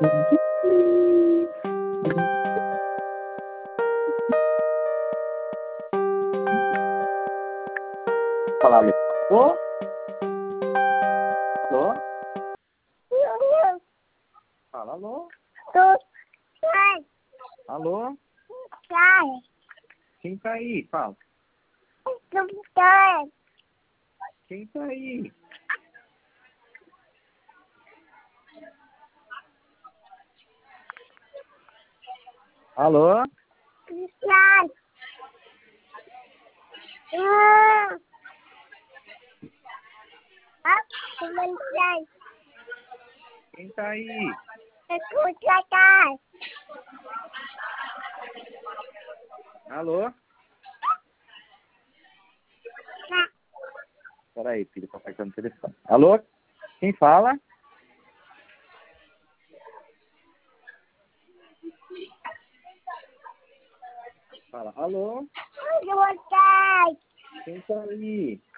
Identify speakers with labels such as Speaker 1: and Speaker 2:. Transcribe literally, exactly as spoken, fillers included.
Speaker 1: Fala, alô? Alô? Alô? Fala, alô? Alô? Quem tá aí? Fala. Quem tá aí? Alô? Quem tá aí? Alô? Peraí, filho, papai tá no telefone. Alô? Quem fala? Fala, alô? Quem tá aí?